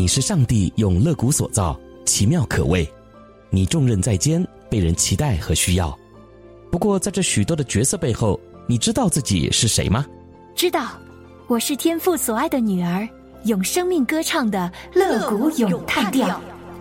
你是上帝用肋骨所造，奇妙可畏。你重任在肩，被人期待和需要。不过在这许多的角色背后，你知道自己是谁吗？ 知道，我是天父所爱的女儿，用生命歌唱的肋骨咏叹调。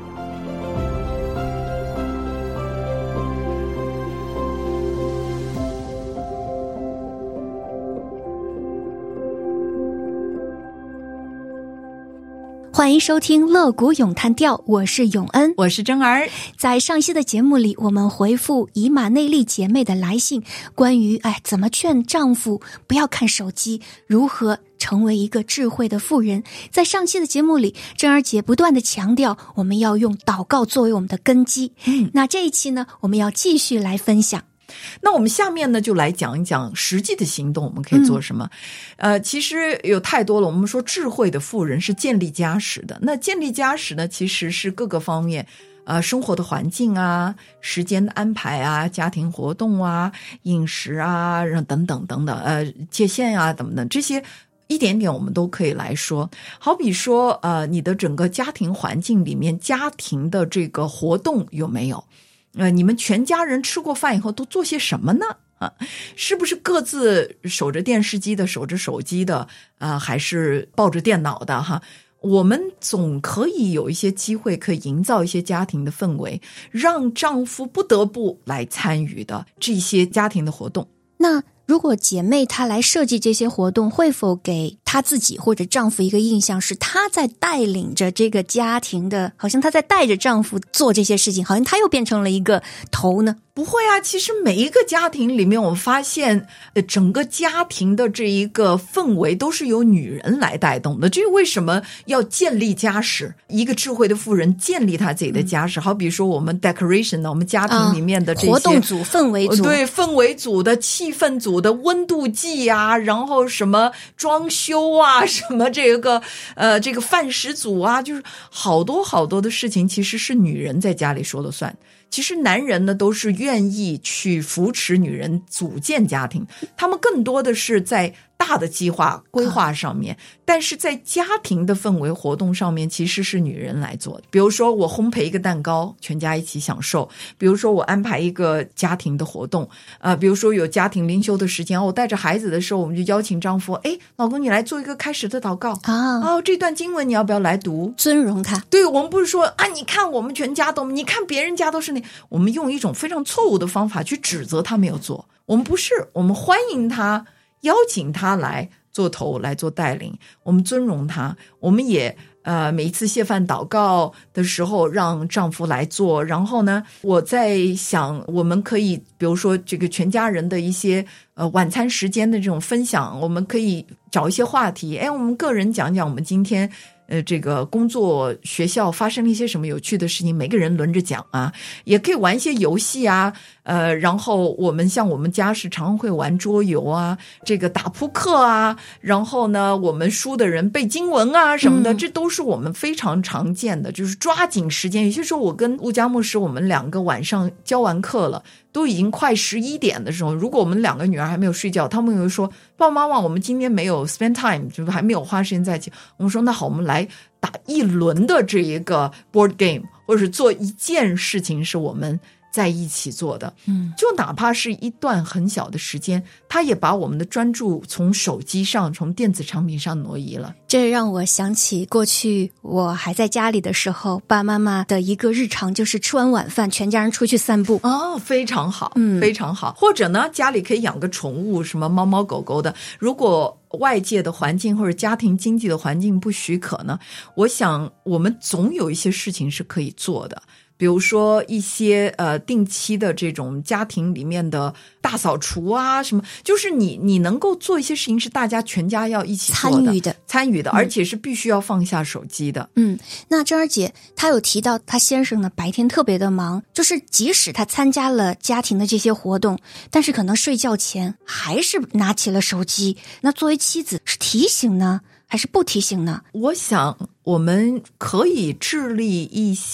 欢迎收听乐谷咏叹调，我是永恩， 我是珍儿。 在上一期的节目里，我们回复以马内利姐妹的来信，关于怎么劝丈夫不要看手机，如何成为一个智慧的妇人。在上期的节目里，珍儿姐不断地强调我们要用祷告作为我们的根基。那这一期呢，我们要继续来分享。 那我们下面呢，就来讲一讲实际的行动我们可以做什么。其实有太多了。我们说智慧的妇人是建立家室的，那建立家室呢，其实是各个方面生活的环境啊，时间的安排啊，家庭活动啊，饮食啊，等等等等，界限啊等等，这些一点点我们都可以来说。好比说你的整个家庭环境里面，家庭的这个活动有没有？你们全家人吃过饭以后都做些什么呢？是不是各自守着电视机的，守着手机的，还是抱着电脑的哈？我们总可以有一些机会，可以营造一些家庭的氛围，让丈夫不得不来参与的这些家庭的活动。 那如果姐妹她来设计这些活动，会否给她自己或者丈夫一个印象，是她在带领着这个家庭的，好像她在带着丈夫做这些事情，好像她又变成了一个头呢？ 不会啊，其实每一个家庭里面，我们发现整个家庭的这一个氛围都是由女人来带动的。这是为什么要建立家室？一个智慧的妇人建立她自己的家室。好比说我们 decoration 呢，我们家庭里面的这些活动组、氛围组， 对，氛围组的、气氛组的、温度计啊，然后什么装修啊，什么这个饭食组啊，就是好多好多的事情，其实是女人在家里说了算。其实男人呢都是愿意去扶持女人组建家庭，他们更多的是在大的计划规划上面，但是在家庭的氛围活动上面其实是女人来做的。比如说我烘焙一个蛋糕，全家一起享受；比如说我安排一个家庭的活动，比如说有家庭灵修的时间，我带着孩子的时候，我们就邀请丈夫，老公你来做一个开始的祷告这段经文你要不要来读？ 尊荣他。 对，我们不是说你看我们全家都，你看别人家都是那，我们用一种非常错误的方法去指责他没有做。我们不是，我们欢迎他，邀请他来做头，来做带领，我们尊荣他。我们也每一次谢饭祷告的时候让丈夫来做。然后呢，我在想我们可以比如说这个全家人的一些晚餐时间的这种分享，我们可以找一些话题，我们个人讲讲我们今天这个工作学校发生了一些什么有趣的事情，每个人轮着讲啊，也可以玩一些游戏啊，然后我们像我们家是常会玩桌游啊，这个打扑克啊，然后呢我们输的人背经文啊什么的，这都是我们非常常见的，就是抓紧时间。有些时候我跟陆家牧师我们两个晚上教完课了，都已经快11点的时候，如果我们两个女儿还没有睡觉，他们会说爸爸妈妈我们今天没有 spend time， 就是还没有花时间在一起。我们说那好，我们来打一轮的这一个 board game， 或者是做一件事情是我们在一起做的，就哪怕是一段很小的时间，它也把我们的专注从手机上、从电子产品上挪移了。 这让我想起过去我还在家里的时候，爸妈妈的一个日常就是吃完晚饭全家人出去散步。 非常好，非常好。或者呢，家里可以养个宠物，什么猫猫狗狗的。如果外界的环境或者家庭经济的环境不许可呢，我想我们总有一些事情是可以做的。比如说一些定期的这种家庭里面的大扫除啊什么，就是你能够做一些事情是大家全家要一起做的参与的，而且是必须要放下手机的。 那珍儿姐她有提到她先生呢白天特别的忙，就是即使他参加了家庭的这些活动，但是可能睡觉前还是拿起了手机。那作为妻子是提醒呢还是不提醒呢？ 我想我们可以致力一些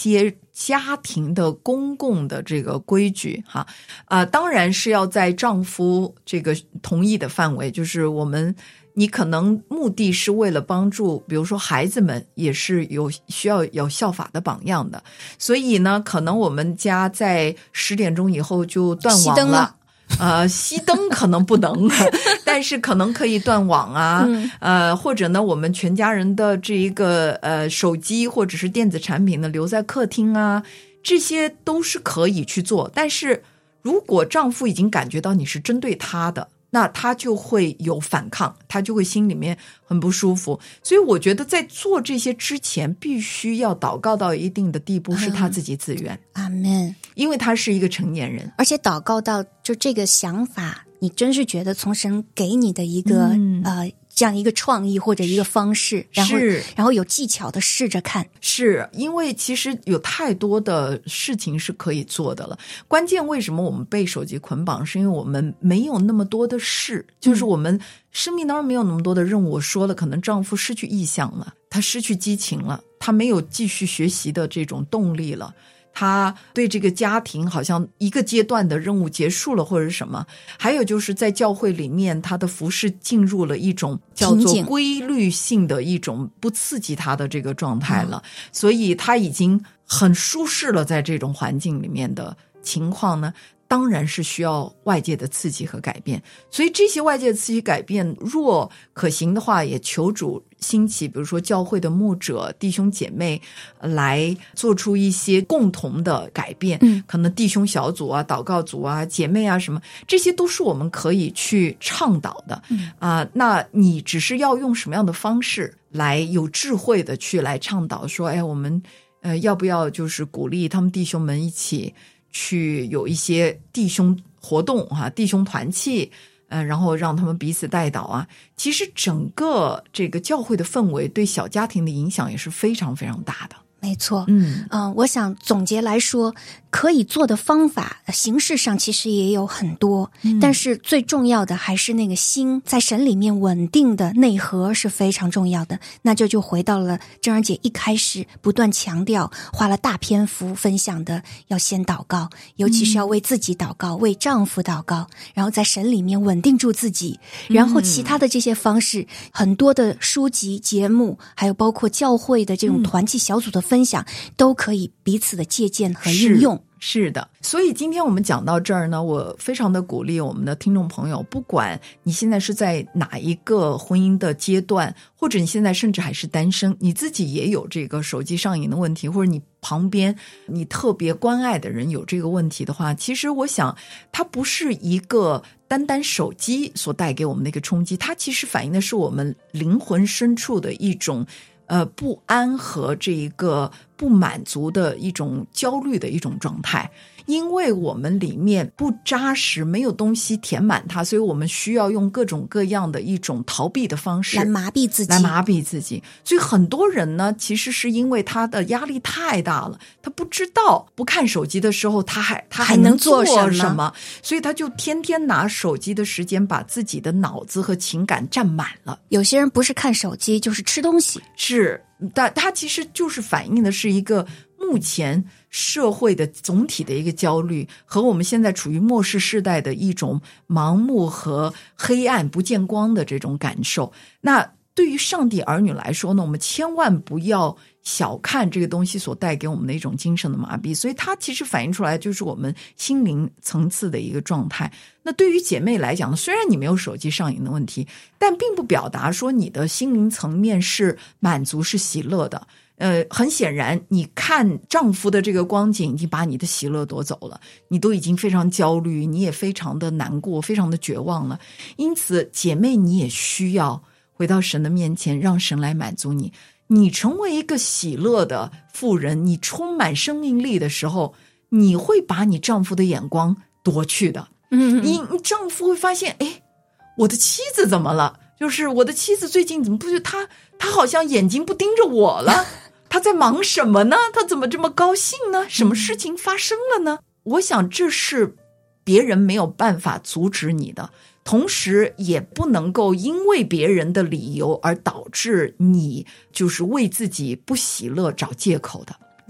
家庭的公共的这个规矩哈，当然是要在丈夫这个同意的范围，就是你可能目的是为了帮助，比如说孩子们也是需要有效法的榜样的，所以呢，可能我们家在10点钟以后就断网了。熄灯可能不能，但是可能可以断网啊，或者呢，我们全家人的这一个手机或者是电子产品呢留在客厅啊，这些都是可以去做。但是如果丈夫已经感觉到你是针对他的，那他就会有反抗，他就会心里面很不舒服。所以我觉得在做这些之前，必须要祷告到一定的地步，是他自己自愿。 阿们。 因为他是一个成年人， 而且祷告到就这个想法，你真是觉得从神给你的一个这样一个创意或者一个方式，然后有技巧的试着看。 是因为其实有太多的事情是可以做的了。关键为什么我们被手机捆绑，是因为我们没有那么多的事，就是我们生命当中没有那么多的任务。我说了，可能丈夫失去意向了，他失去激情了，他没有继续学习的这种动力了，他对这个家庭好像一个阶段的任务结束了或者是什么。还有就是在教会里面，他的服事进入了一种叫做规律性的一种不刺激他的这个状态了，所以他已经很舒适了。在这种环境里面的情况呢，当然是需要外界的刺激和改变。所以这些外界的刺激改变若可行的话，也求主兴起比如说教会的牧者弟兄姐妹来做出一些共同的改变，可能弟兄小组啊、祷告组啊、姐妹啊什么，这些都是我们可以去倡导的。那你只是要用什么样的方式来有智慧的去来倡导说，哎，我们要不要就是鼓励他们弟兄们一起去有一些弟兄活动弟兄团契，然后让他们彼此带祷啊。其实整个这个教会的氛围对小家庭的影响也是非常非常大的。 没错，我想总结来说，可以做的方法形式上其实也有很多，但是最重要的还是那个心在神里面稳定的内核是非常重要的。那就回到了珍儿姐一开始不断强调，花了大篇幅分享的，要先祷告，尤其是要为自己祷告，为丈夫祷告，然后在神里面稳定住自己，然后其他的这些方式，很多的书籍节目，还有包括教会的这种团契小组的分享，都可以彼此的借鉴和应用。 是的，所以今天我们讲到这儿呢，我非常的鼓励我们的听众朋友，不管你现在是在哪一个婚姻的阶段，或者你现在甚至还是单身，你自己也有这个手机上瘾的问题，或者你旁边你特别关爱的人有这个问题的话，其实我想它不是一个单单手机所带给我们的一个冲击，它其实反映的是我们灵魂深处的一种不安和这一个不满足的一种焦虑的一种状态。因为我们里面不扎实，没有东西填满它，所以我们需要用各种各样的一种逃避的方式来麻痹自己。所以很多人呢，其实是因为他的压力太大了，他不知道不看手机的时候他还能做什么，所以他就天天拿手机的时间把自己的脑子和情感占满了。 有些人不是看手机就是吃东西， 是，但他其实就是反映的是一个目前社会的总体的一个焦虑，和我们现在处于末世世代的一种盲目和黑暗不见光的这种感受。那对于上帝儿女来说呢，我们千万不要小看这个东西所带给我们的一种精神的麻痹，所以它其实反映出来就是我们心灵层次的一个状态。那对于姐妹来讲呢，虽然你没有手机上瘾的问题，但并不表达说你的心灵层面是满足是喜乐的。很显然你看丈夫的这个光景已经把你的喜乐夺走了，你都已经非常焦虑，你也非常的难过，非常的绝望了。因此姐妹，你也需要回到神的面前，让神来满足你。你成为一个喜乐的妇人，你充满生命力的时候，你会把你丈夫的眼光夺去的。你丈夫会发现，哎，我的妻子怎么了？就是我的妻子最近怎么不就她好像眼睛不盯着我了？她在忙什么呢？她怎么这么高兴呢？什么事情发生了呢？我想这是别人没有办法阻止你的，同时也不能够因为别人的理由而导致你就是为自己不喜乐找借口的。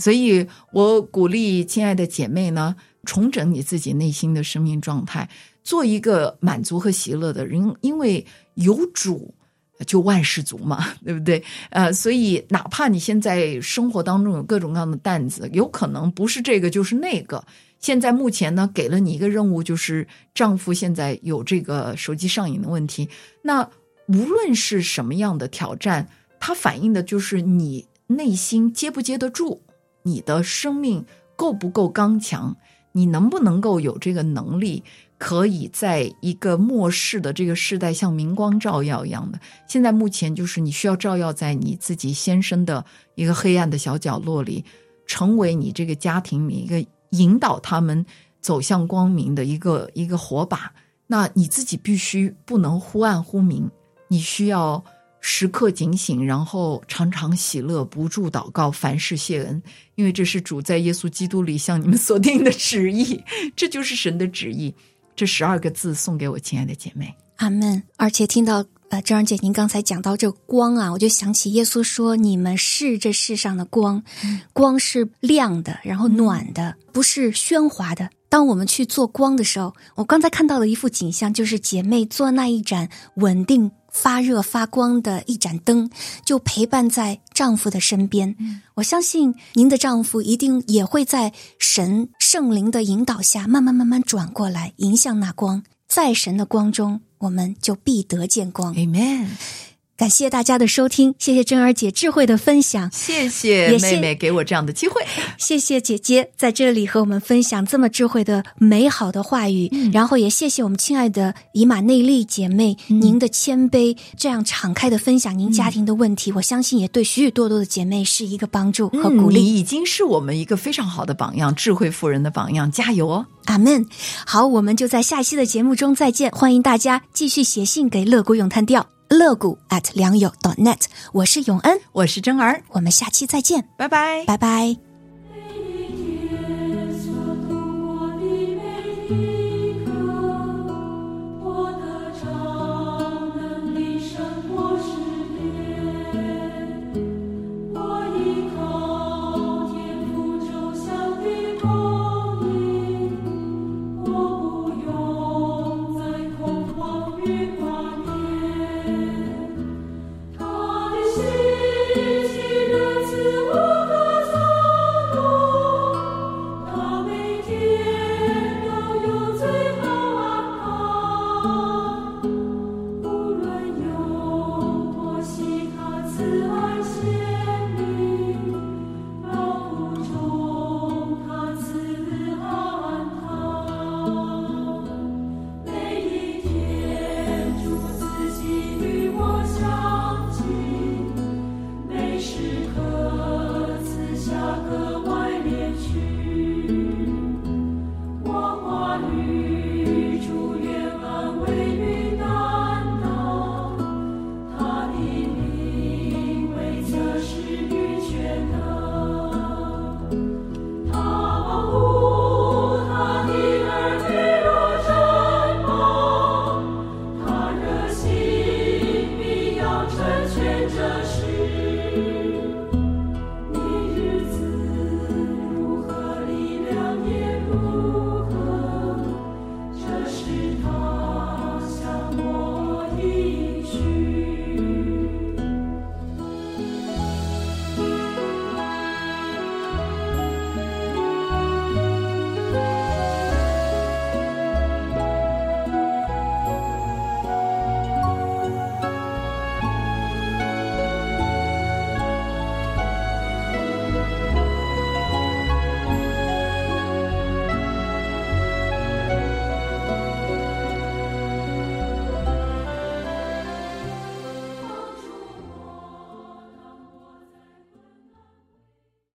所以我鼓励亲爱的姐妹呢，重整你自己内心的生命状态，做一个满足和喜乐的人，因为有主就万事足嘛，对不对？所以哪怕你现在生活当中有各种各样的担子，有可能不是这个就是那个。现在目前呢，给了你一个任务，就是丈夫现在有这个手机上瘾的问题。那无论是什么样的挑战，它反映的就是你内心接不接得住，你的生命够不够刚强，你能不能够有这个能力，可以在一个末世的这个时代像明光照耀一样的。现在目前就是你需要照耀在你自己先生的一个黑暗的小角落里，成为你这个家庭里一个引导他们走向光明的一个火把。那你自己必须不能忽暗忽明，你需要时刻警醒，然后常常喜乐，不住祷告，凡事谢恩，因为这是主在耶稣基督里向你们所定的旨意，这就是神的旨意。这12个字送给我亲爱的姐妹。 阿们。而且听到珍儿姐您刚才讲到这光啊，我就想起耶稣说你们是这世上的光，光是亮的，然后暖的，不是喧哗的。当我们去做光的时候，我刚才看到了一幅景象，就是姐妹做那一盏稳定发热发光的一盏灯，就陪伴在丈夫的身边。我相信您的丈夫一定也会在神圣灵的引导下慢慢转过来，迎向那光。在神的光中，我们就必得见光。 Amen。 感谢大家的收听，谢谢珍儿姐智慧的分享， 谢谢妹妹给我这样的机会， 谢谢姐姐在这里和我们分享这么智慧的美好的话语，然后也谢谢我们亲爱的以马内利姐妹，您的谦卑，这样敞开的分享您家庭的问题，我相信也对许许多多的姐妹是一个帮助和鼓励。 你已经是我们一个非常好的榜样，智慧妇人的榜样，加油哦。 阿们。好，我们就在下期的节目中再见，欢迎大家继续写信给乐谷咏叹调，乐谷@良友.net。 我是永恩， 我是珍儿， 我们下期再见， 拜拜， 拜拜。 成全这世